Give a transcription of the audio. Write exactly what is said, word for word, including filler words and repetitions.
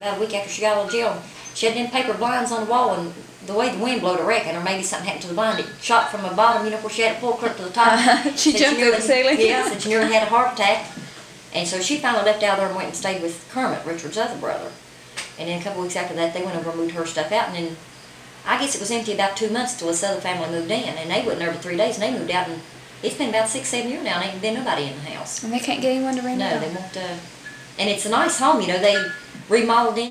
About a week after she got out of jail, she had them paper blinds on the wall, and the way the wind blowed, I reckon, or maybe something happened to the blind, it shot from the bottom, you know, where she had it pulled clear up to the top. Uh, she Said jumped nearly, through the ceiling. Yeah, said she nearly had a heart attack. And so she finally left out there and went and stayed with Kermit, Richard's other brother. And then a couple weeks after that, they went over and moved her stuff out, and then I guess it was empty about two months till this other family moved in, and they wasn't there for three days, and they moved out, and it's been about six, seven years now, and ain't been nobody in the house. And they can't get anyone to rent it No, out? they won't, uh, and it's a nice home, you know, they remodeled in.